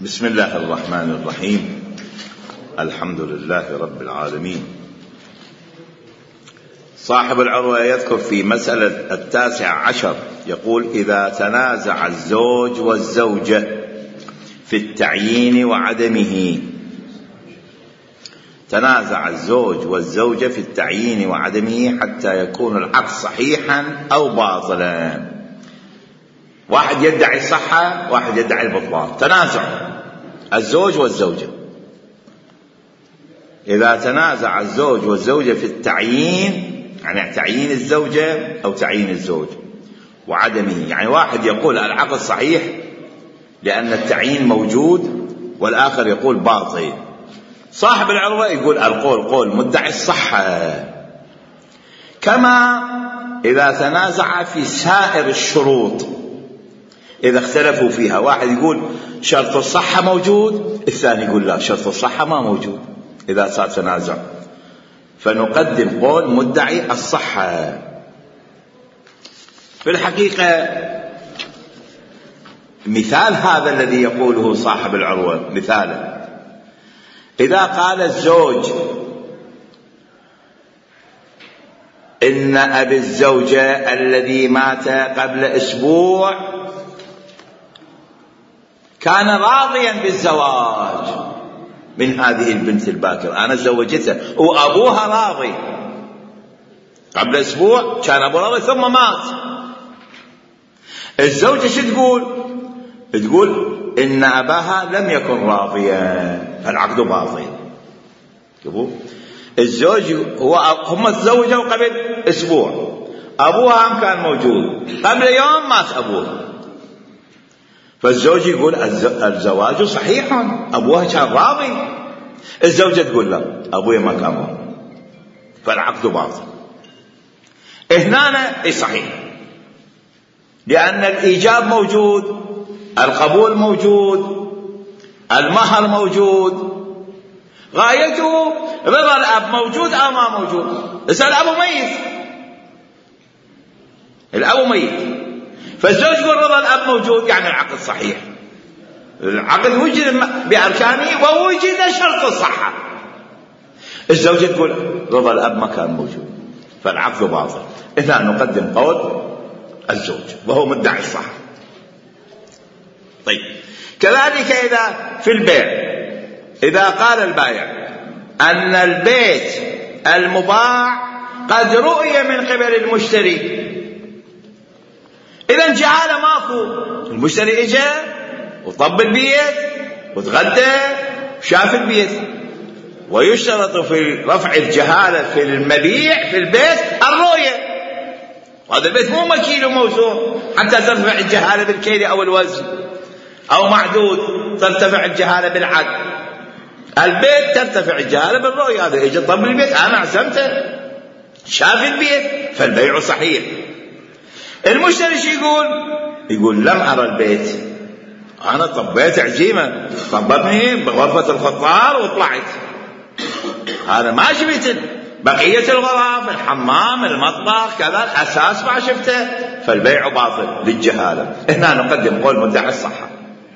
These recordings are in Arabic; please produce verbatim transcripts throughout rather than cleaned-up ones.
بسم الله الرحمن الرحيم. الحمد لله رب العالمين. صاحب العروة يذكر في مسألة التاسع عشر يقول: إذا تنازع الزوج والزوجة في التعيين وعدمه تنازع الزوج والزوجة في التعيين وعدمه حتى يكون العقد صحيحا أو باطلا. واحد يدعي الصحة، واحد يدعي البطلان. تنازع الزوج والزوجة. إذا تنازع الزوج والزوجة في التعيين، يعني تعيين الزوجة أو تعيين الزوج، وعدمه، يعني واحد يقول العقد صحيح لأن التعيين موجود، والآخر يقول باطل. صاحب العروة يقول القول قول مدعي الصحة. كما إذا تنازع في سائر الشروط، إذا اختلفوا فيها، واحد يقول شرط الصحة موجود، الثاني يقول لا شرط الصحة ما موجود. إذا صار تنازع فنقدم قول مدعي الصحة. في الحقيقة مثال هذا الذي يقوله صاحب العروة مثاله: إذا قال الزوج إن أبي الزوجة الذي مات قبل أسبوع كان راضيا بالزواج من هذه البنت الباكرة، أنا زوجتها وأبوها راضي. قبل أسبوع كان أبوها راضي ثم مات. الزوجة شو تقول؟ تقول إن أباها لم يكن راضيا، فالعقد باطل. الزوج هو هم تزوجوا قبل أسبوع، أبوها كان موجود، قبل يوم مات أبوها. فالزوج يقول الزواج صحيح، أبوها كان راضي. الزوجة تقول لا، أبوها ما كان راضي، فالعقد باطل. هنا صحيح، لأن الإيجاب موجود، القبول موجود، المهر موجود، غايته رضا الأب موجود أو ما موجود. بس الأب ميت، الأب ميت، فالزوج يقول رضا الأب موجود، يعني العقد صحيح. العقد وجد بأركانه ووجد شرط الصحة. الزوجة تقول رضا الأب ما كان موجود، فالعقد باطل. إذا نقدم قول الزوج وهو مدعي الصحة. طيب، كذلك إذا في البيع، إذا قال البائع أن البيت المباع قد رؤي من قبل المشتري، إذا جهالة ماكو، المشتري إجا وطب البيت وتغدى وشاف البيت. ويشترط في رفع الجهالة في المبيع في البيت الرؤية. هذا البيت مو مكيل وموزون حتى ترتفع الجهالة بالكيل أو الوزن، أو معدود ترتفع الجهالة بالعد. البيت ترتفع الجهالة بالرؤية. هذا إجا طب البيت، أنا عزمته، شاف البيت، فالبيع صحيح. المشتري شو يقول؟ يقول لم أرى البيت، أنا طبيت عزيمة، طبتني بغرفة الفطار وطلعت، هذا ما شفت بقية الغرف، الحمام، المطبخ، كذا، الأساس ما شفته، فالبيع باطل للجهالة. هنا نقدم قول مدعي الصحة.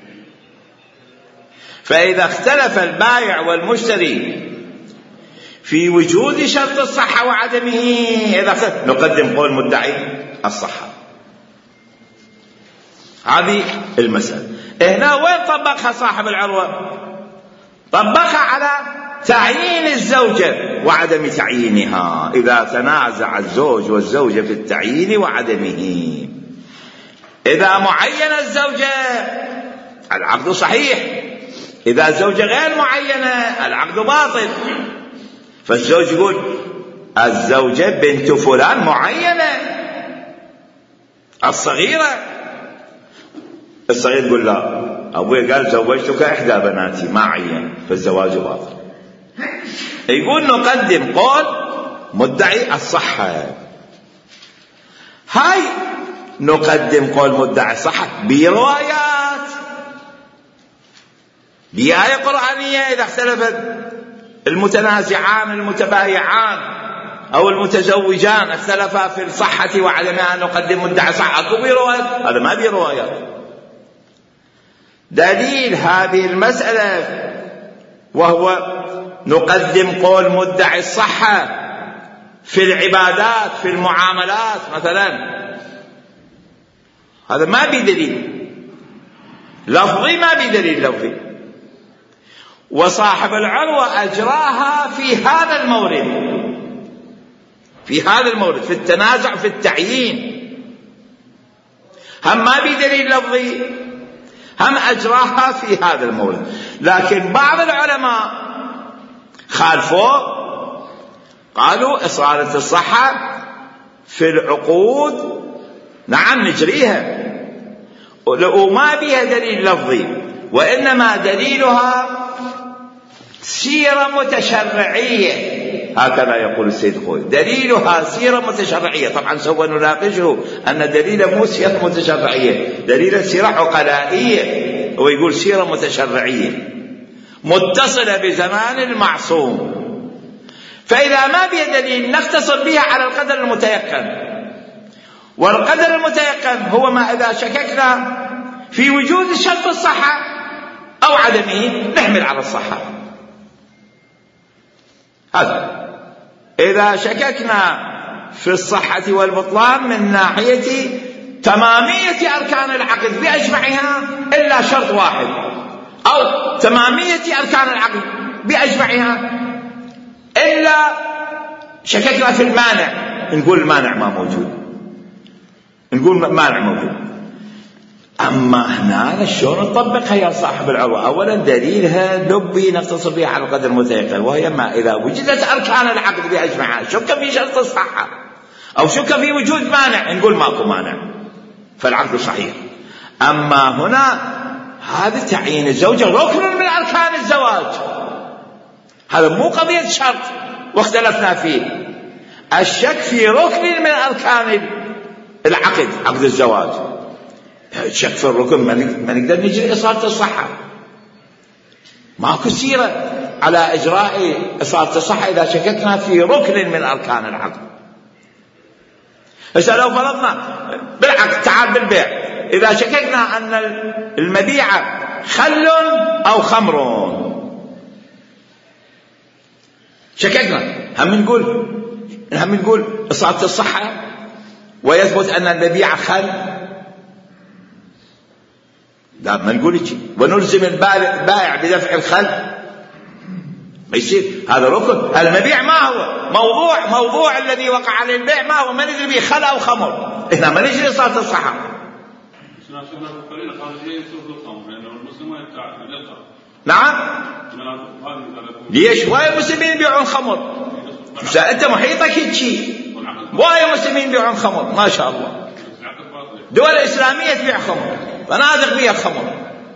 فإذا اختلف البائع والمشتري في وجود شرط الصحة وعدمه، إذا اختلف نقدم قول مدعي الصحة. هذه المسألة. هنا وين طبقها صاحب العروة؟ طبقها على تعيين الزوجة وعدم تعيينها. إذا تنازع الزوج والزوجة في التعيين وعدمه، إذا معين الزوجة العقد صحيح، إذا الزوجة غير معينة العقد باطل. فالزوج يقول الزوجة بنت فلان معينة الصغيرة، الصغير يقول لا، أبوي قال زوجتك إحدى بناتي، ما عين، فالزواج باطل. يقول نقدم قول مدعي الصحة. هاي نقدم قول مدعي الصحة بروايات، بآية قرآنية. إذا اختلفت المتنازعان المتبايعان أو المتزوجان اختلفا في الصحة وعدمها، نقدم مدعي صحة. أكو بروايات، هذا ما بروايات. دليل هذه المسألة وهو نقدم قول مدعي الصحة في العبادات في المعاملات مثلا، هذا ما بدليل لفظي، ما بدليل لفظي. وصاحب العروة أجراها في هذا المورد، في هذا المورد في التنازع في التعيين، هم ما بدليل لفظي، هم أجراها في هذا المورد. لكن بعض العلماء خالفوا، قالوا إصالة الصحة في العقود نعم نجريها وما بها دليل لفظي، وإنما دليلها سيرة متشرعية، هكذا يقول السيد الخوئي، دليلها سيرة متشرعية. طبعا سوف نناقشه أن دليل مو سيرة متشرعية، دليل سيرة عقلائية، ويقول سيرة متشرعية متصلة بزمان المعصوم. فإذا ما بها دليل نختصر بها على القدر المتيقن، والقدر المتيقن هو ما إذا شككنا في وجود شرط الصحة أو عدمه نحمل على الصحة. هذا إذا شككنا في الصحة والبطلان من ناحية تمامية أركان العقد بأجمعها إلا شرط واحد، أو تمامية أركان العقد بأجمعها إلا شككنا في المانع، نقول المانع ما موجود، نقول مانع موجود. أما هنا شلون نطبقها يا صاحب العروة؟ أولا دليلها دبي نختصر بها على القدر المتيقن، وهي ما إذا وجدت أركان العقد بأجمعها شك في شرط الصحة أو شك في وجود مانع نقول ماكو مانع فالعقد صحيح. أما هنا هذا تعيين الزوجة ركن من أركان الزواج، هذا مو قضية شرط واختلفنا فيه، الشك في ركن من أركان العقد عقد الزواج، شك في الركن ما نقدر نجري إصالة الصحة، ماكو سيرة على إجراء إصالة الصحة إذا شككنا في ركن من أركان العقد. هسه لو فرضنا بالعقد تعال بالبيع، إذا شككنا أن المبيع خل أو خمر، شككنا هم نقول هم نقول إصالة الصحة ويثبت أن المبيع خل؟ لا ما نقول شيء، ونلزم البائع بدفع الخل ما يصير، هذا ركن. المبيع ما هو موضوع موضوع الذي وقع عليه البيع ما هو، ما ندري به خل أو خمر، إحنا ما نجري إصالة الصحة. نعم ليش وايد المسلمين يبيعون خمر؟ أنت محيطك هيك وايد المسلمين يبيعون خمر ما شاء الله، دول إسلامية تبيع خمر، مناطق بيها خمر،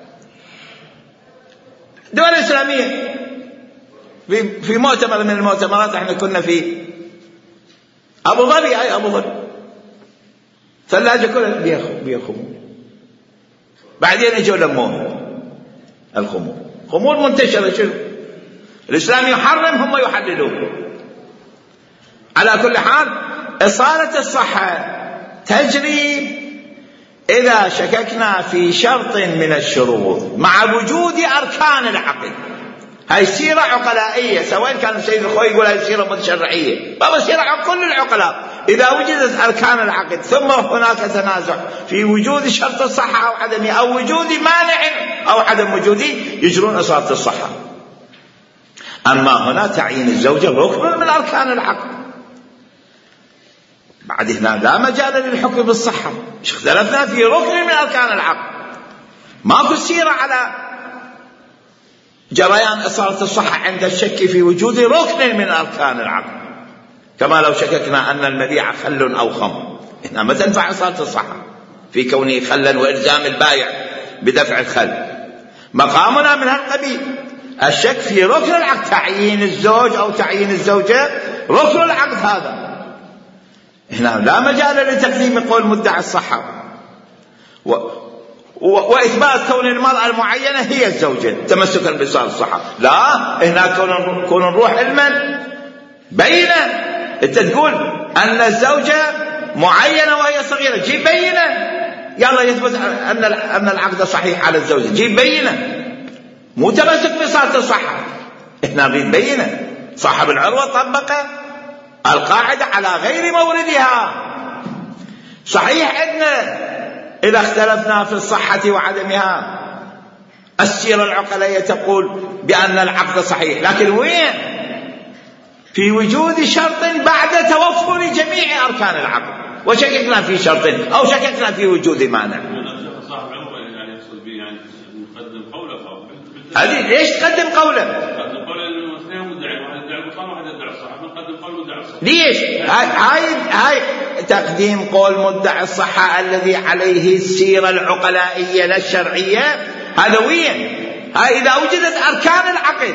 دول إسلامية. في في مؤتمر من المؤتمرات احنا كنا في أبو ظبي، أي أبو ظبي ثلاجة كلها بيها بيها خمور، بعدين اجوا لموه الخمور، خمور منتشرة، شنو الإسلام يحرم هم يحللون. على كل حال إصالة الصحة تجري إذا شككنا في شرط من الشروط مع وجود أركان العقد. هاي سيرة عقلائية، سواء كان السيد الخوئي يقول هاي سيرة متشرعية، بابا سيرة كل العقلاء. إذا وجدت أركان العقد ثم هناك تنازع في وجود شرط الصحة أو عدمه أو وجود مانع أو عدم وجوده يجرون إصالة الصحة. أما هنا تعيين الزوجة ركن من أركان العقد، بعد هنا لا مجال للحكم بالصحة، مش اختلفنا في ركن من أركان العقد، ماكو سيرة على جريان إصالة الصحة عند الشك في وجود ركن من أركان العقد، كما لو شككنا أن المبيع خل أو خمر، هنا ما تنفع إصالة الصحة في كونه خلا وإلزام البائع بدفع الخل. مقامنا من هالقبيل الشك في ركن العقد، تعيين الزوج أو تعيين الزوجة ركن العقد، هذا هنا لا مجال لتقديم قول مدعي الصحة و... و... وإثبات كون المرأة المعينة هي الزوجة تمسكا بإصالة الصحة. لا، هنا كون كون نروح علما بينة، أنت تقول أن الزوجة معينة وهي صغيرة، جيب بينة يلا يثبت أن أن العقد صحيح على الزوجة، جيب بينة، مو تمسك بصارة الصحة. إحنا نريد بينة. صاحب العروة طبق القاعدة على غير موردها. صحيح عندنا إذا اختلفنا في الصحة وعدمها السيرة العقلية تقول بأن العقد صحيح، لكن وين؟ في وجود شرط بعد توفر جميع أركان العقد، وشككنا في شرط أو شككنا في وجود مانع. هذه ليش تقدم قوله؟ ليش؟ هاي هاي تقديم قول مدعي الصحة الذي عليه السيرة العقلائية لا الشرعية. هذا وين؟ هاي إذا وجدت أركان العقد.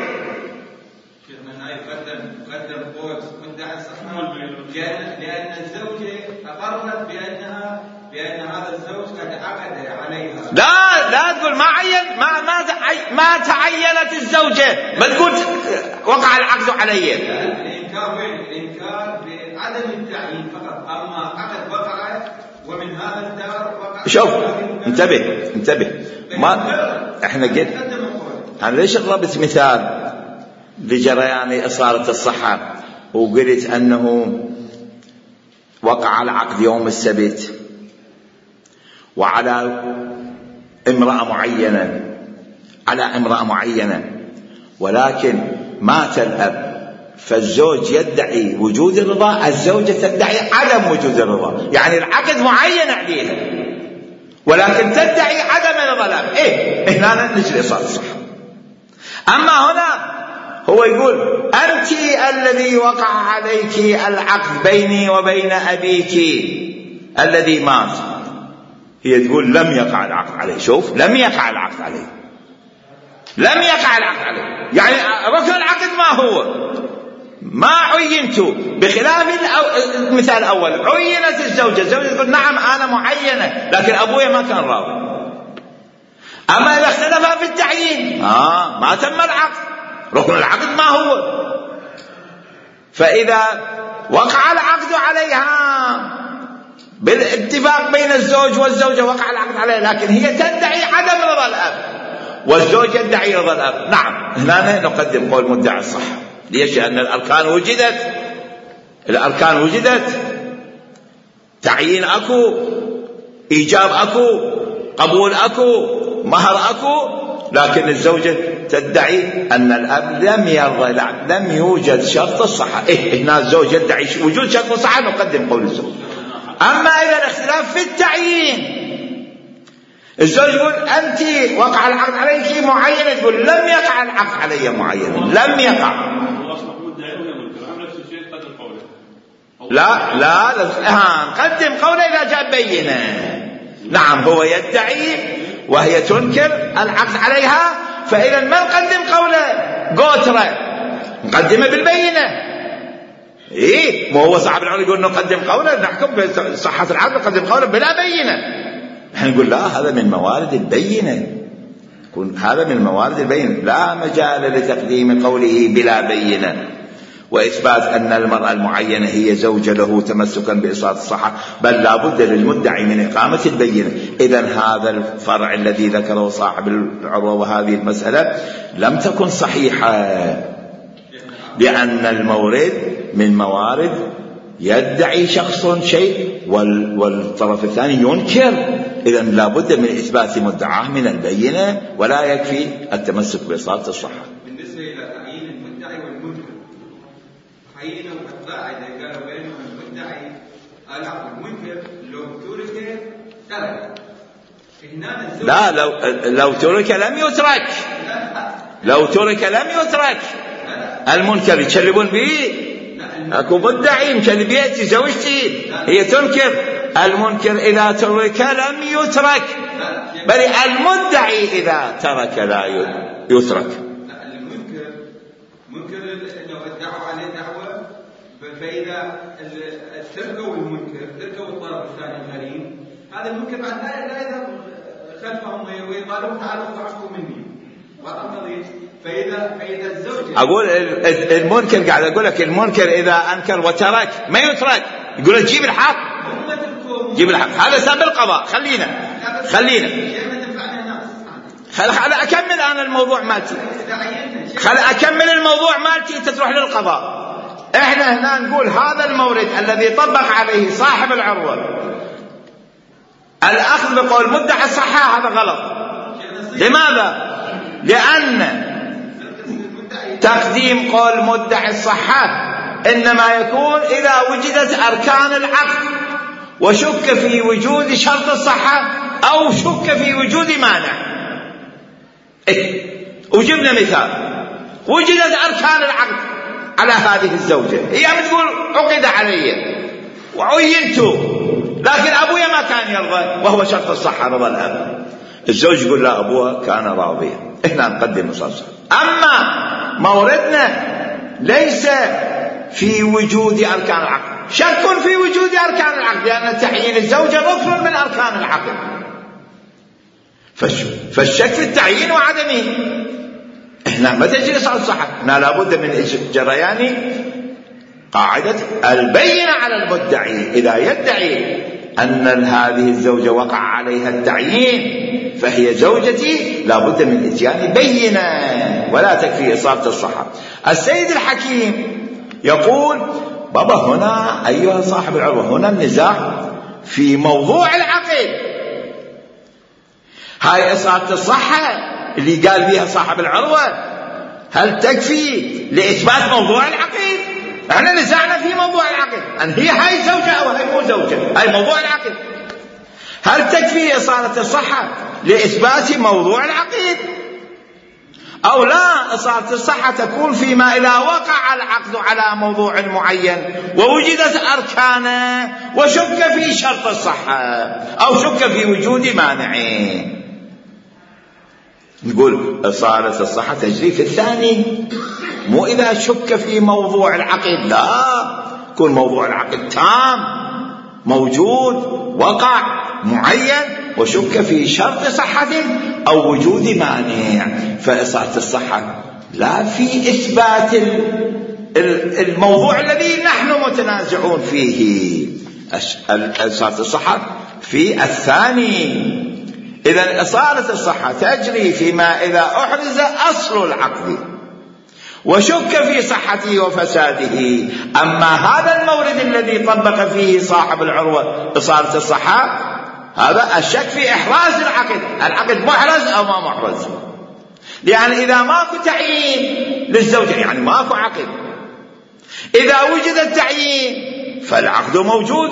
قدم قول مدعي الصحة لأن الزوجة أقرت بأنها بأن هذا الزوج قد عقد عليها. لا لا تقول ما عين ما ما ما تعينت الزوجة، بل تقول وقع العقد عليه. الإنكار وين؟ الإنكار بعدم التعيين فقط، أما عقد وقع ومن هذا الدار وقع. شوف انتبه انتبه ما احنا قلت انا ليش ضربت مثال لجريان إصالة الصحة وقلت أنه وقع العقد يوم السبت وعلى امرأة معينة على امرأة معينة ولكن مات الأب، فالزوج يدعي وجود الرضا، الزوجة تدعي عدم وجود الرضا، يعني العقد معين عليها ولكن تدعي عدم رضا الأب. إيه هنا نجري إصالة الصحة. أما هنا هو يقول أنت الذي وقع عليك العقد بيني وبين أبيك الذي مات، هي تقول لم يقع العقد عليه. شوف لم يقع العقد عليه، لم يقع العقد عليه، يعني ركن العقد ما هو ما عينت، بخلاف المثال الأول عينت الزوجة، الزوجة تقول نعم أنا معينة لكن أبويا ما كان راضي. أما إذا اختلفا في التعيين آه ما تم العقد، ركن العقد ما هو. فإذا وقع العقد عليها بالاتفاق بين الزوج والزوجة وقع العقد عليها، لكن هي تدعي عدم رضا الأب والزوج يدعي رضا الأب، نعم هنا نقدم قول مدعي الصحة. ليش؟ لأن الأركان وجدت، الأركان وجدت، تعيين أكو، إيجاب أكو، قبول أكو، مهر أكو، لكن الزوجة تدعي أن الأب لم يرضى، لم يوجد شرط الصحة. إيه هنا الزوج يدعي وجود شرط الصحة نقدم قول الزوج. أما إذا الاختلاف في التعيين، الزوج يقول أنت وقع العقد عليك معينة، تقول لم يقع العقد علي معينة، لم يقع. لا لا لا نقدم قوله إذا جاء بينة. نعم هو يدعي وهي تنكر العقد عليها، فإذا ما نقدم قوله قوترة، نقدمه بالبينة. إيه ما هو صاحب العقد يقول نقدم قوله نحكم بصحة العقد، نقدم قوله بلا بينة. نحن نقول لا هذا من موارد البينة، هذا من موارد البينة، لا مجال لتقديم قوله بلا بينة وإثبات أن المرأة المعينة هي زوجة له تمسكا بإصالة الصحة، بل لا بد للمدعي من إقامة البينة. إذن هذا الفرع الذي ذكره صاحب العروة وهذه المسألة لم تكن صحيحة، لأن المورد من موارد يدعي شخص شيء والطرف الثاني ينكر، إذن لا بد من إثبات مدعاه من البينة، ولا يكفي التمسك بإصالة الصحة. بالنسبة إلى تعيين المدعي والمنكر، تعيين القاعدة قالوا بينهم المدعي العقد المنكر لو ترك ترك. لا لو لو ترك لم يترك، لو ترك لم يترك. المنكر يتشلبون به، اكو مدعي يمكن بيتي زوجتي هي تنكر، المنكر اذا ترك لم يترك، بل المدعي اذا ترك لا يترك. المنكر منكر لو ادعوا عليه دعوه، فاذا تركوا المنكر تركوا الطرف الثاني الغريب، هذا المنكر بعد لا يذهب خلفهم ويقالوا تعالوا تعفوا مني وأقضي. فإذا فإذا الزوج أقول المنكر، قاعد أقول لك المنكر إذا أنكر وترك ما يترك، يقول جيب الحق، جيب الحق، هذا سبب القضاء. خلينا خلينا خل خل أكمل أنا الموضوع مالتي خل أكمل الموضوع مالتي تروح للقضاء. إحنا هنا نقول هذا المورد الذي طبق عليه صاحب العروة الأخذ بقول مدعي الصحة هذا غلط. لماذا؟ لأن تقديم قول مدعي الصحة إنما يكون إذا وجدت أركان العقد وشك في وجود شرط الصحة أو شك في وجود مانع. إيه؟ وجبنا مثال وجدت أركان العقد على هذه الزوجة، هي بتقول عقد علي وعينت لكن أبويا ما كان يرضى وهو شرط الصحة رضا الأب. الزوج يقول لا أبوها كان راضيا، إحنا نقدم نصاص. أما موردنا ليس في وجود أركان العقد، شك في وجود أركان العقد لأن تعيين الزوجة ركن من أركان العقد، فالشك في التعيين وعدمه. إحنا ما تجري صلاة الصحة، إحنا لابد من جريان قاعدة البينة على المدعي. إذا يدعي أن هذه الزوجة وقع عليها التعيين فهي زوجتي، لابد من إتيان بينة ولا تكفي إصابة الصحة. السيد الحكيم يقول بابا هنا أيها صاحب العروة هنا النزاع في موضوع العقد. هاي إصابة الصحة اللي قال بها صاحب العروة هل تكفي لإثبات موضوع العقد؟ احنا نزعنا في موضوع العقد أن هي هاي زوجة أو هاي مو زوجة، هاي موضوع العقد. هل تكفي إصالة الصحة لإثبات موضوع العقد أو لا؟ إصالة الصحة تكون فيما إذا وقع العقد على موضوع معين ووجدت أركانه وشك في شرط الصحة أو شك في وجود مانعين. نقول إصالة الصحة تجري في الثاني، مو إذا شك في موضوع العقد، لا، يكون موضوع العقد تام موجود وقع معين وشك في شرط صحة أو وجود مانع، فإصالة الصحة لا في إثبات الموضوع الذي نحن متنازعون فيه. إصالة الصحة في الثاني. إذن إصالة الصحة تجري فيما إذا أحرز أصل العقد وشك في صحته وفساده. أما هذا المورد الذي طبق فيه صاحب العروة إصالة الصحة هذا الشك في إحراز العقد، العقد محرز أو ما محرز. لأن إذا ماكو تعيين للزوجة يعني ماكو عقد، إذا وجد التعيين فالعقد موجود.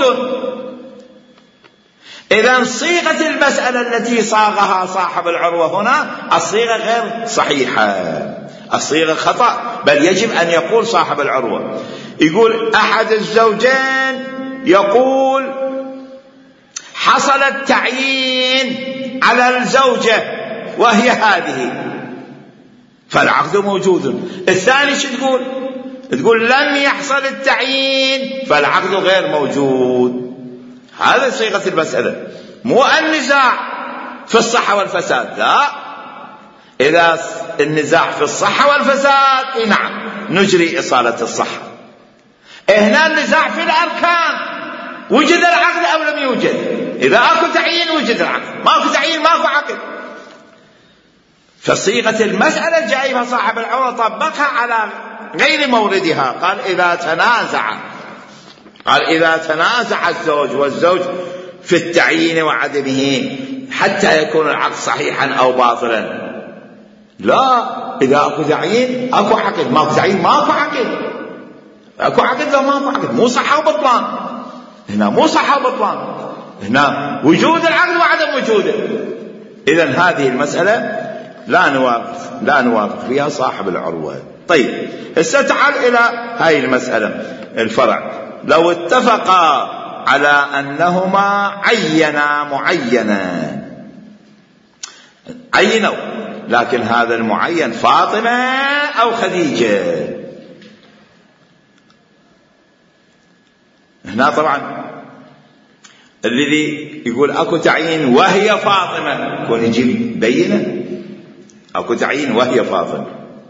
إذا صيغة المسألة التي صاغها صاحب العروة هنا الصيغة غير صحيحة، الصيغة خطأ. بل يجب أن يقول صاحب العروة، يقول أحد الزوجين يقول حصل التعيين على الزوجة وهي هذه فالعقد موجود. الثاني شو تقول؟ تقول لم يحصل التعيين فالعقد غير موجود. هذا صيغة المسألة، مو النزاع في الصحة والفساد، لا. إذا النزاع في الصحة والفساد نعم نجري إصالة الصحة. هنا النزاع في الأركان، وجد العقد أو لم يوجد. إذا أكو تعيين وجد العقد، ما أكو تعيين ما أكو عقد. فصيغة المسألة جايبها صاحب العروة طبقها على غير موردها. قال إذا تنازع قال إذا تنازع الزوج والزوج في التعيين وعدمه حتى يكون العقد صحيحا أو باطلا. لا، إذا أكو تعيين أكو عقد، ما أكو تعيين ما أكو عقد. أكو عقد لا ما أكو عقد، مو صحة وبطلان. هنا مو صحة وبطلان، هنا وجود العقد وعدم وجوده. إذن هذه المسألة لا نوافق لا نوافق فيها صاحب العروة. طيب هسه تعال إلى هاي المسألة الفرع. لو اتفقا على أنهما عينا معينا عينوا، لكن هذا المعين فاطمة أو خديجة. هنا طبعا الذي يقول أكو تعيين وهي فاطمة كون يجيب بينة. أكو تعيين وهي فاطمة.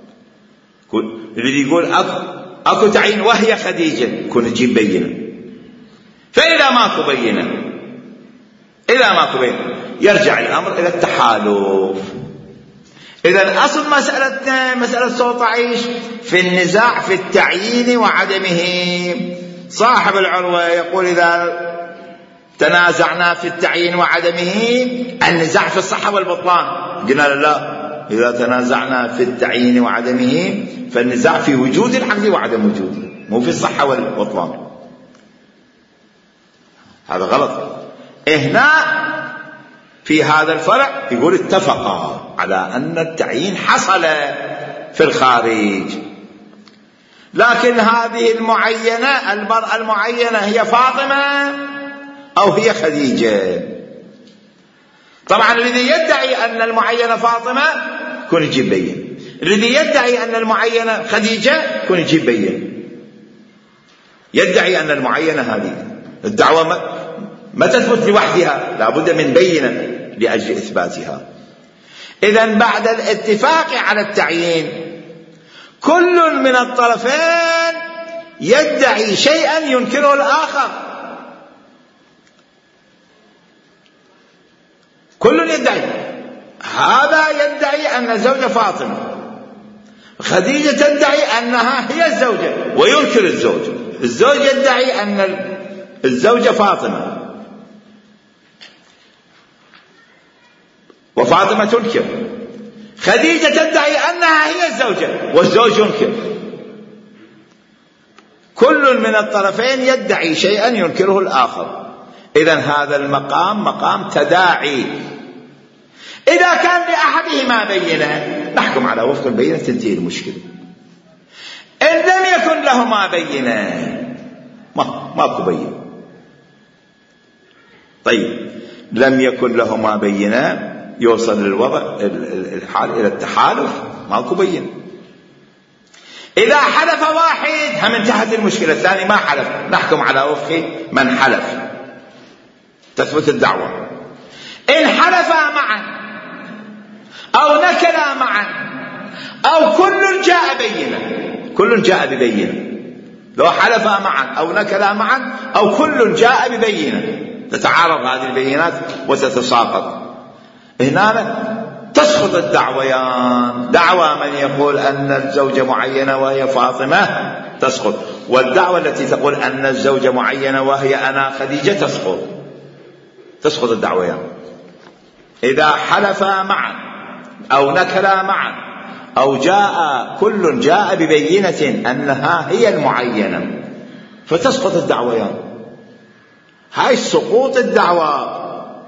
الذي يقول أكو, أكو تعيين وهي خديجة كون يجيب بينة. فإذا ماكو بينة إذا ماكو بينة يرجع الأمر إلى التحالف. إذا أصل مسألتنا مسألة صوت عيش في النزاع في التعيين وعدمه. صاحب العروة يقول إذا تنازعنا في التعيين وعدمه النزاع في الصحة والبطلان. قلنا لا، إذا تنازعنا في التعيين وعدمه فالنزاع في وجود العقد وعدم وجوده، مو في الصحة والبطلان. هذا غلط. هنا في هذا الفرع يقول اتفقا على أن التعيين حصل في الخارج، لكن هذه المعينة المرأة المعينة هي فاطمة أو هي خديجة. طبعا الذي يدعي أن المعينة فاطمة كون يجيب بين، الذي يدعي أن المعينة خديجة كون يجيب بين. يدعي أن المعينة هذه الدعوة ما, ما تثبت لوحدها، لا بد من بينة لأجل إثباتها. إذن بعد الاتفاق على التعيين كل من الطرفين يدعي شيئا ينكره الآخر. كل يدعي، هذا يدعي أن الزوجة فاطمة، خديجة تدعي أنها هي الزوجة وينكر الزوج، الزوج يدعي أن الزوجة فاطمة وفاطمة تنكر، خديجة تدعي أنها هي الزوجة والزوج ينكر. كل من الطرفين يدعي شيئا ينكره الآخر. إذن هذا المقام مقام تداعي. إذا كان لأحدهما بينة نحكم على وفق البينة تنتهي المشكلة. إن لم يكن لهما بينة ما ماكو بينة. طيب لم يكن لهما بينة يوصل الوضع الحال إلى التحالف، ماكو بينة. إذا حلف واحد هم انتهت المشكلة، الثاني ما حلف نحكم على وفق من حلف تثبت الدعوة. إن حلفا معا أو نكلا معا أو كل جاء بينة، كل جاء ببينة، لو حلفا معا أو نكلا معا أو كل جاء ببينة تتعارض هذه البينات وتتساقط، هنا تسقط الدعويان. دعوى من يقول أن الزوجة معينة وهي فاطمة تسقط، والدعوة التي تقول أن الزوجة معينة وهي أنا خديجة تسقط. تسقط الدعويان. إذا حلفا معا أو نكلا معا أو جاء كل جاء ببينة أنها هي المعينة فتسقط الدعويان. هاي سقوط الدعوة.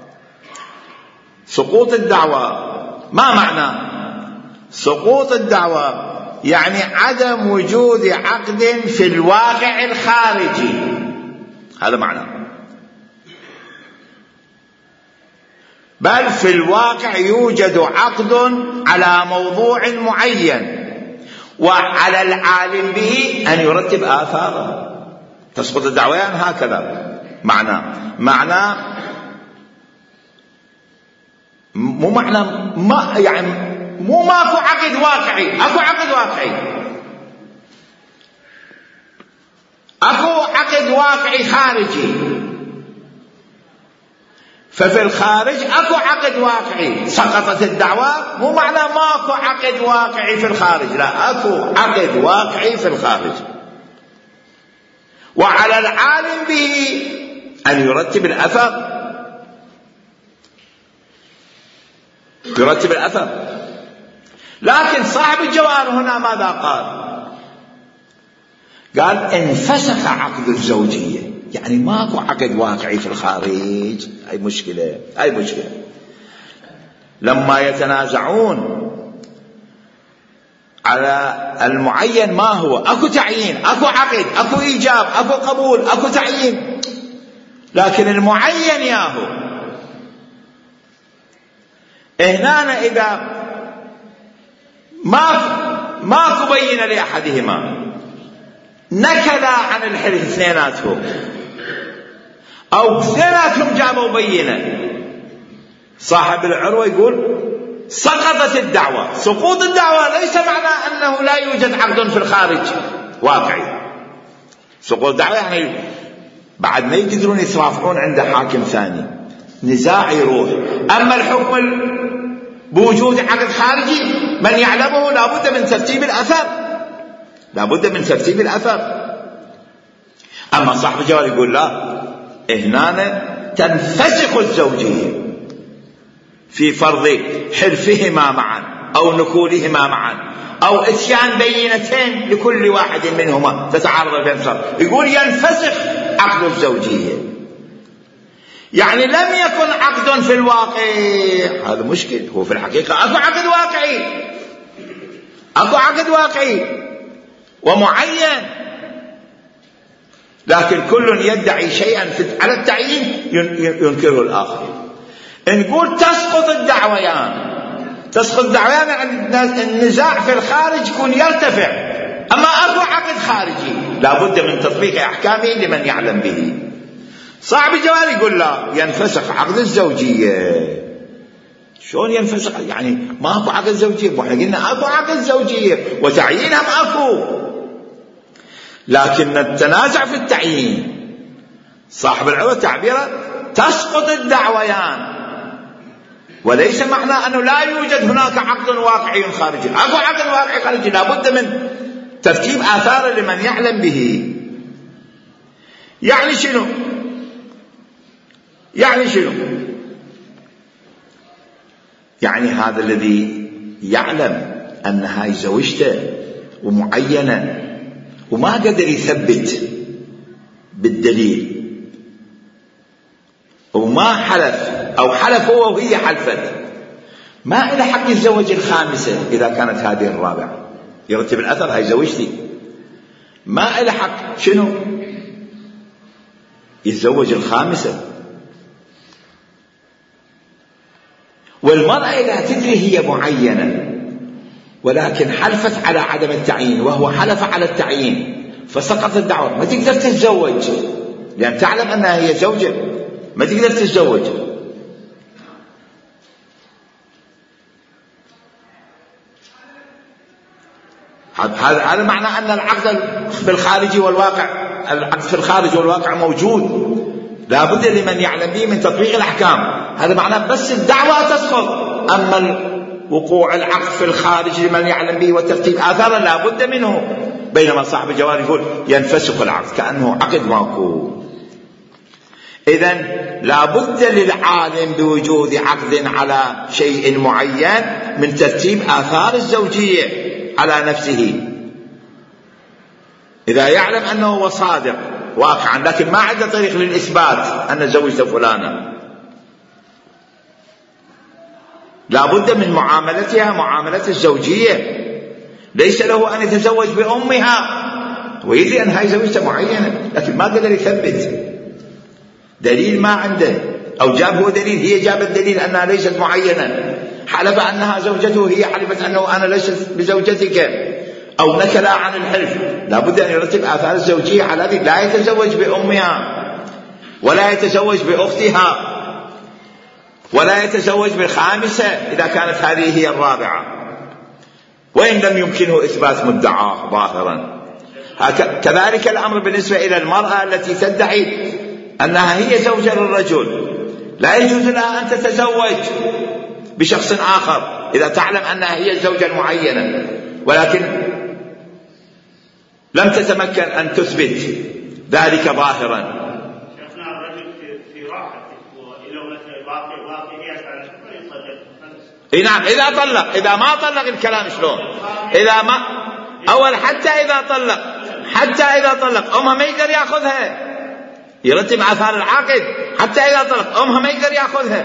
سقوط الدعوة ما معنى سقوط الدعوة؟ يعني عدم وجود عقد في الواقع الخارجي، هذا معنى. بل في الواقع يوجد عقد على موضوع معين وعلى العالم به أن يرتب آثاره. تسقط الدعويان هكذا معنى. معنى مو معنى ما يعني مو ماكو عقد واقعي، اكو عقد واقعي، اكو عقد واقعي خارجي. ففي الخارج اكو عقد واقعي، سقطت الدعوة مو معنى ماكو عقد واقعي في الخارج، لا اكو عقد واقعي في الخارج وعلى العالم به ان يرتب الاثر، يرتب الأثر. لكن صاحب الجوهر هنا ماذا قال؟ قال انفسخ عقد الزوجية، يعني ماكو عقد واقعي في الخارج. أي مشكلة، أي مشكلة. لما يتنازعون على المعين ما هو، أكو تعيين، أكو عقد، أكو إيجاب، أكو قبول، أكو تعيين، لكن المعين ياهو. هنا إذا ما ماكو بينة لأحدهما نكلا عن الحلف اثنيناتهم أو اثنيناتهم جابوا بينة، صاحب العروة يقول سقطت الدعوة. سقوط الدعوة ليس معنى أنه لا يوجد عقد في الخارج واقعي. سقوط الدعوة يعني بعد ما يقدرون يترافعون عند حاكم ثاني، نزاع يروح. أما الحكم بوجود عقد خارجي من يعلمه لابد من ترتيب الأثر، لابد من ترتيب الأثر. أما صاحب الجواب يقول لا، هنا تنفسخ الزوجية في فرض حلفهما معا أو نكولهما معا أو إتيان بينتين لكل واحد منهما تتعارض بينهما، يقول ينفسخ عقد الزوجية. يعني لم يكن عقد في الواقع، هذا مشكل. هو في الحقيقة أكو عقد واقعي، أكو عقد واقعي ومعين، لكن كل يدعي شيئا على التعيين ينكره الآخر. نقول تسقط الدعويان، تسقط الدعويان عن النزاع في الخارج يكون يرتفع. أما أكو عقد خارجي لابد من تطبيق أحكامه لمن يعلم به. صاحب الجواب يقول لا، ينفسخ عقد الزوجية. شلون ينفسخ؟ يعني ما أكو عقد زوجية، وإحنا قلنا أكو عقد زوجية وتعيينها أكو، لكن التنازع في التعيين. صاحب العروة تعبيره تسقط الدعويان، وليس معنى أنه لا يوجد هناك عقد واقعي خارجي. أكو عقد واقعي خارجي لابد من ترتيب آثار لمن يعلم به. يعني شنو؟ يعني شنو؟ يعني هذا الذي يعلم أن هاي زوجته ومعينة وما قدر يثبت بالدليل وما حلف أو حلف هو وهي حلفت، ما إلى حق يتزوج الخامسة إذا كانت هذه الرابعة، يرتب الأثر هاي زوجتي، ما إلى حق شنو؟ يتزوج الخامسة. والمرأة إذا تدري هي معينة ولكن حلفت على عدم التعيين وهو حلف على التعيين فسقط الدعوة، ما تقدر تتزوج لأن تعلم أنها هي زوجة، ما تقدر تتزوج. هذا معنى أن العقد في الخارج والواقع، العقد في الخارج والواقع موجود، لا بد لمن يعلم به من تطبيق الأحكام. هذا معناه بس الدعوة تسقط. أما وقوع العقد في الخارج لمن يعلم به وترتيب آثاره لا بد منه. بينما صاحب الجواب يقول ينفسخ العقد كأنه عقد ماكو. إذن لا بد للعالم بوجود عقد على شيء معين من ترتيب آثار الزوجية على نفسه، إذا يعلم أنه هو صادق واقعا لكن ما عنده طريق للإثبات أن زوجته فلانة، لا بد من معاملتها معاملة الزوجية. ليس له أن يتزوج بأمها ويدري أن هاي زوجته معينة لكن ما قدر يثبت دليل، ما عنده، أو جاب هو دليل، هي جابت دليل أنها ليست معينة، حلف أنها زوجته هي حلفت أنه أنا ليست بزوجتك، أو نكلا عن الحلف. لا بد أن يرتب آثار الزوجية على ذلك. لا يتزوج بأمها ولا يتزوج بأختها ولا يتزوج بالخامسة إذا كانت هذه هي الرابعة، وإن لم يمكنه إثبات مدعاه ظاهرا. كذلك الأمر بالنسبة إلى المرأة التي تدعي أنها هي زوجة للرجل، لا يجوز لها أن تتزوج بشخص آخر إذا تعلم أنها هي الزوجة المعينة ولكن لم تتمكن أن تثبت ذلك ظاهرا. شيخنا الرجل في راحته وإلى واقع واقعية اي نعم إذا طلق، إذا ما طلق الكلام شلون؟ إذا ما أول حتى إذا طلق حتى إذا طلق أمها ما يقدر يأخذها، يرتب آثار العقد. حتى إذا طلق أمها ما يقدر يأخذها،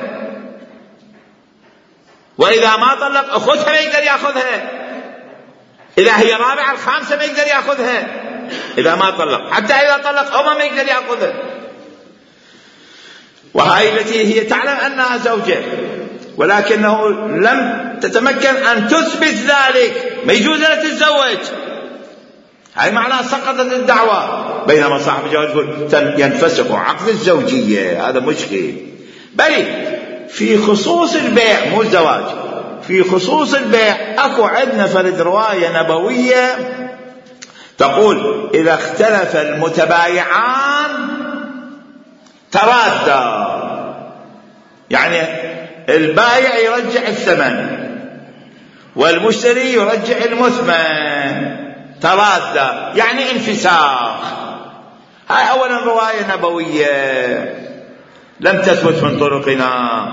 وإذا ما طلق أخوتها ما يقدر يأخذها، إذا هي رابعة الخامسة ما يقدر يأخذها إذا ما طلق. حتى إذا طلق أمها ما يقدر يأخذها، وهاي التي هي تعلم أنها زوجة ولكنه لم تتمكن أن تثبت ذلك، ما يجوز لها تتزوج. هاي معناها سقطت الدعوة. بينما صاحب الجواب يقول ينفسخ عقد الزوجية، هذا مشكل. بل في خصوص البيع مو الزواج، في خصوص البيع أكو عندنا فرد رواية نبوية تقول إذا اختلف المتبايعان ترادا، يعني البائع يرجع الثمن والمشتري يرجع المثمن، ترادا يعني انفساخ. هاي أولا رواية نبوية لم تثبت من طرقنا،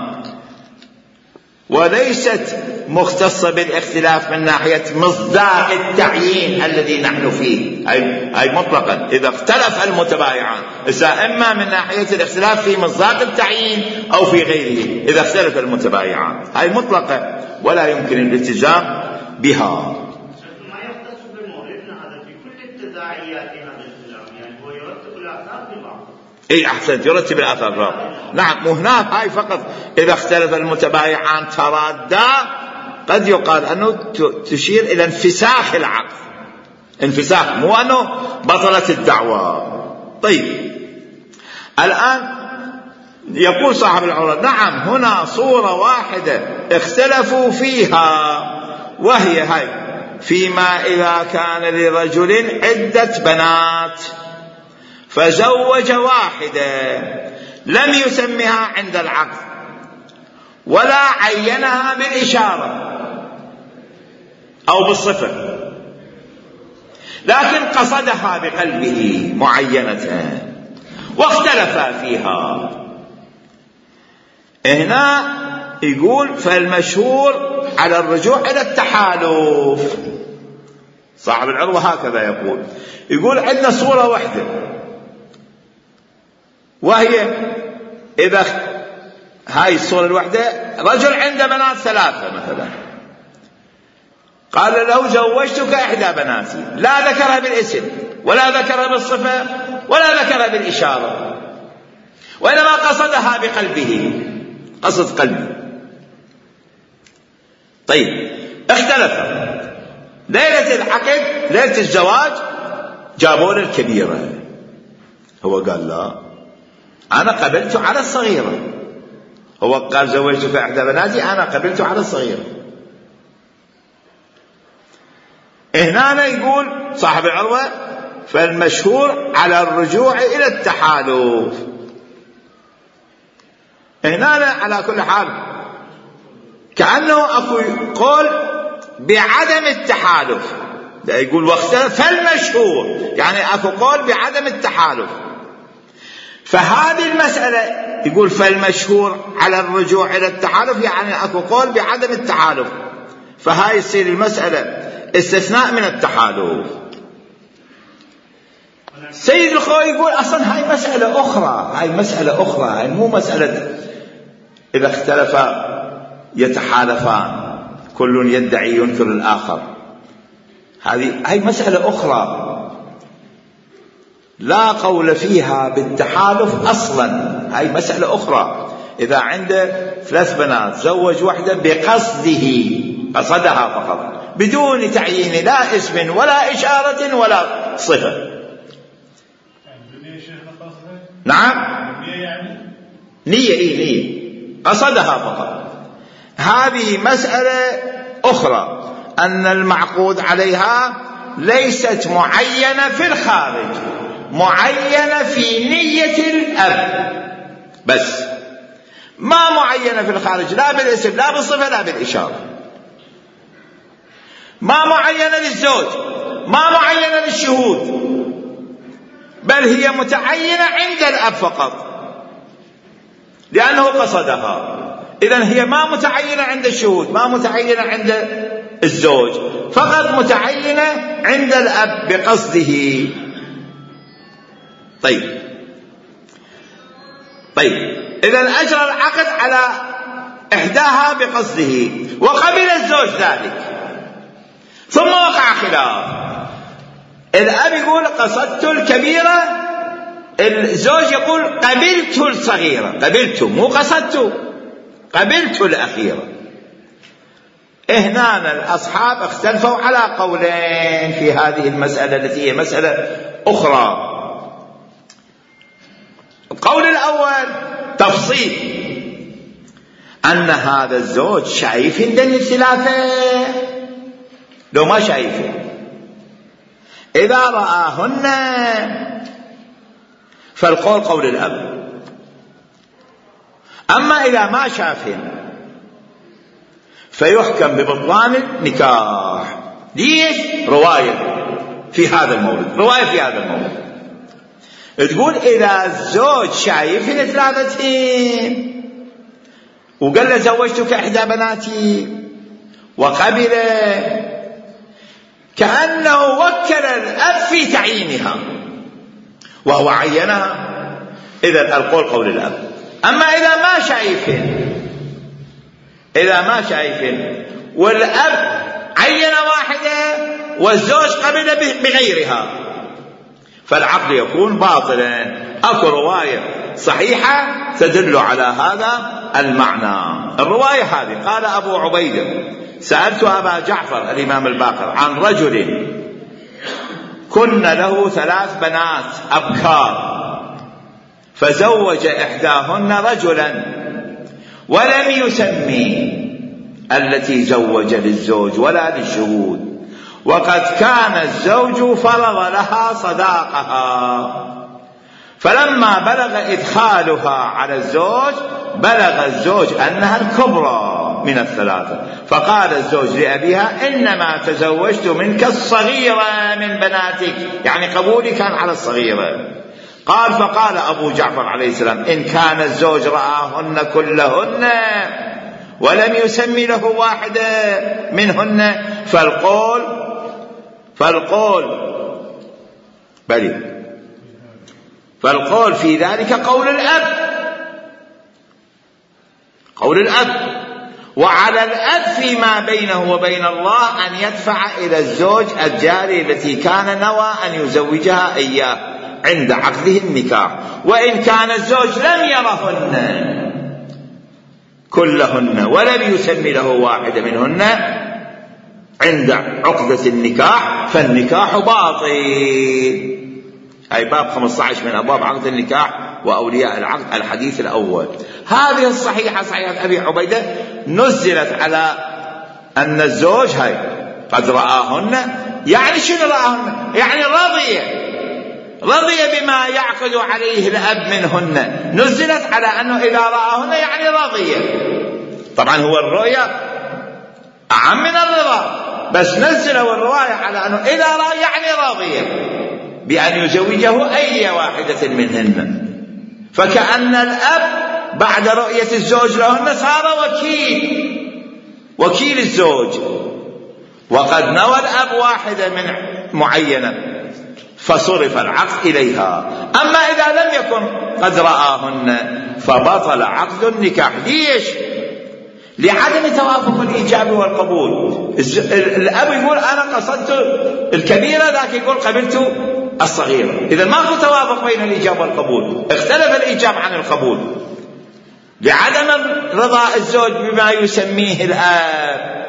وليست مختصة بالاختلاف من ناحية مصداق التعيين الذي نحن فيه، أي مطلقا إذا اختلف المتبايعان، إذا إما من ناحية الاختلاف في مصداق التعيين أو في غيره، إذا اختلف المتبايعان هاي مطلقة ولا يمكن الالتزام بها. ما يختص بموردنا هذا في كل التداعيات هذا الكلام، يعني هو يرتب الآثار ببعض. اي احسنت، يرتب الاثار. نعم، وهناك هاي فقط اذا اختلف المتبايعان ترادا، قد يقال انه تشير الى انفساخ العقد، انفساخ، مو انه بطلت الدعوة. طيب الان يقول صاحب العروة نعم هنا صورة واحدة اختلفوا فيها، وهي هاي فيما اذا كان لرجل عدة بنات فزوج واحدة لم يسمها عند العقد ولا عينها بالإشارة أو بالصفة، لكن قصدها بقلبه معينة واختلفا فيها. هنا يقول فالمشهور على الرجوع إلى التحالف. صاحب العروة هكذا يقول، يقول عندنا صورة واحدة، وهي إذا هاي الصورة الواحدة رجل عنده بنات ثلاثة مثلا، قال له زوجتك إحدى بناتي، لا ذكرها بالاسم ولا ذكرها بالصفة ولا ذكرها بالإشارة، وإنما قصدها بقلبه، قصد قلبه. طيب اختلف ليلة العقد، ليلة الزواج جابوا له الكبيرة، هو قال لا أنا قبلت على الصغيرة، هو قال زوجتك إحدى بناتي، أنا قبلت على الصغيرة. هنا يقول صاحب العروة فالمشهور على الرجوع إلى التحالف. هنا على كل حال كأنه أكو قول بعدم التحالف، يقول واختلف فالمشهور، يعني أكو قول بعدم التحالف. فهذه المسألة يقول فالمشهور على الرجوع إلى التحالف، يعني أكو قول بعدم التحالف، فهاي يصير المسألة استثناء من التحالف. سيد الخوي يقول أصلا هاي مسألة أخرى، هاي مسألة أخرى، هاي مو مسألة إذا اختلفا يتحالفان كل يدعي ينكر الآخر، هذه هاي مسألة أخرى لا قول فيها بالتحالف أصلا، هاي مسألة أخرى. إذا عنده ثلاث بنات زوج واحدة بقصده، قصدها فقط بدون تعيين لا اسم ولا إشارة ولا صفة. نعم نية، إيه نية، قصدها فقط. هذه مسألة أخرى، أن المعقود عليها ليست معينة في الخارج، معينة في نية الأب بس، ما معينة في الخارج لا بالاسم لا بالصفة لا بالإشارة، ما معينة للزوج، ما معينة للشهود، بل هي متعينة عند الأب فقط لأنه قصدها. إذن هي ما متعينة عند الشهود، ما متعينة عند الزوج، فقط متعينة عند الأب بقصده. طيب طيب إذن أجرى العقد على إحداها بقصده وقبل الزوج ذلك، ثم وقع خلاف، الأب يقول قصدت الكبيرة، الزوج يقول قبلت الصغيرة، قبلت مو قصدت، قبلت الأخيرة. هنا الأصحاب اختلفوا على قولين في هذه المسألة التي هي مسألة أخرى. القول الأول تفصيل، أن هذا الزوج شايف دليل الخلافة لو ما شايفه، إذا رآهن فالقول قول الأب، أما إذا ما شافهن فيحكم ببطلان النكاح. ليش؟ رواية في هذا المورد، رواية في هذا المورد تقول إذا الزوج شايفهن ثلاثتين وقال له زوجتك إحدى بناتي وقبل، كأنه وكل الأب في تعيينها وهو عينها، إذا القول قول الأب. أما إذا ما شايفهن، إذا ما شايفهن والأب عين واحدة والزوج قبل بغيرها فالعقد يكون باطلا. أكو رواية صحيحة تدل على هذا المعنى. الرواية هذه قال أبو عبيدة: سألت أبا جعفر الإمام الباقر عن رجل كن له ثلاث بنات أبكار فزوج إحداهن رجلا ولم يسمي التي زوج للزوج ولا للشهود، وقد كان الزوج فرض لها صداقها، فلما بلغ إدخالها على الزوج بلغ الزوج أنها الكبرى من الثلاثة، فقال الزوج لأبيها: إنما تزوجت منك الصغيرة من بناتك، يعني قبولي كان على الصغيرة. قال: فقال أبو جعفر عليه السلام: إن كان الزوج رآهن كلهن ولم يسمي له واحدة منهن فالقول فالقول بلي فالقول في ذلك قول الأب، قول الأب. وعلى الأب فيما بينه وبين الله أن يدفع إلى الزوج الجارية التي كان نوى أن يزوجها إياه عند عقده النكاح، وإن كان الزوج لم يرهن كلهن ولم يسمي له واحدة منهن عند عقدة النكاح فالنكاح باطل. أي باب خمسة عشر من أبواب عقد النكاح وأولياء العقد، الحديث الأول. هذه الصحيحة صحيحة أبي عبيدة نزلت على أن الزوج هاي قد رآهن، يعني شنو رآهن؟ يعني رضي رضي بما يعقد عليه الأب منهن. نزلت على أنه إذا رآهن يعني رضي. طبعا هو الرؤية أعم من الرضا، بس نزلوا الرواية على أنه إذا رأى يعني رضي بأن يزوجه أي واحدة منهن، فكأن الأب بعد رؤية الزوج لهن صار وكيل وكيل الزوج، وقد نوى الأب واحدة من معينة فصرف العقد إليها. أما إذا لم يكن قد رآهن فبطل عقد النكاح. ليش؟ لعدم توافق الإيجاب والقبول. الأب يقول أنا قصدت الكبيرة، لكن يقول قبلت الصغيرة. إذا ماكو توافق بين الإيجاب والقبول، اختلف الإيجاب عن القبول لعدم رضا الزوج بما يسميه الآب.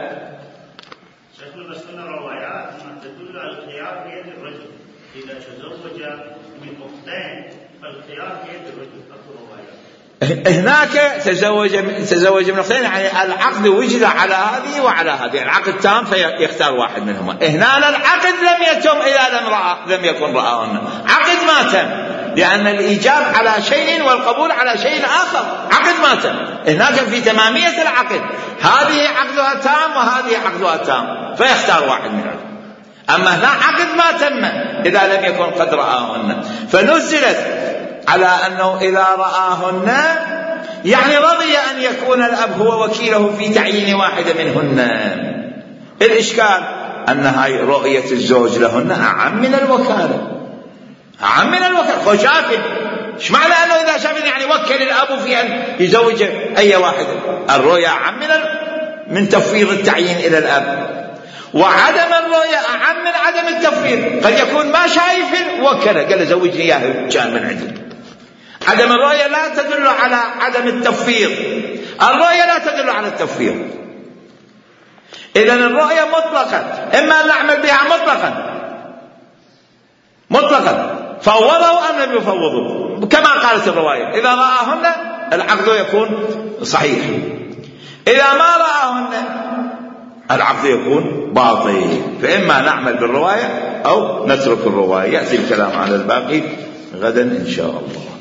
هناك تزوج تزوج من اختين، يعني العقد وجد على هذه وعلى هذه، العقد تام فيختار واحد منهما. هنا العقد لم يتم إذا لم رأى لم يكن رآهن، عقد ما تم، لأن الإيجاب على شيء والقبول على شيء آخر. عقد ما تم، هناك في تمامية العقد هذه عقدها تام وهذه عقدها تام فيختار واحد منهم. أما هنا عقد ما تم إذا لم يكن قد رآهن، فنزلت على أنه إذا رآهن يعني رضي أن يكون الأب هو وكيله في تعيين واحدة منهن. الإشكال أن هاي رؤية الزوج لهن أعم من الوكالة، أعم من الوكالة. هو شافن، إيش معنى أنه إذا شافن يعني وكل الأب في أن يزوج أي واحدة؟ الرؤية أعم من من تفويض التعيين إلى الأب، وعدم الرؤية أعم من عدم التفويض. قد يكون ما شايف وكله قال زوجني إياه كان من عندي. عدم الرؤية لا تدل على عدم التفويض، الرؤية لا تدل على التفويض. إذن الرؤية مطلقا إما نعمل بها مطلقا مطلقا فوضوا أم لم يفوضوا، كما قالت الرواية إذا رآهن العقد يكون صحيح، إذا ما رآهن العقد يكون باطل. فإما نعمل بالرواية أو نترك الرواية. يأتي الكلام على الباقي غدا إن شاء الله.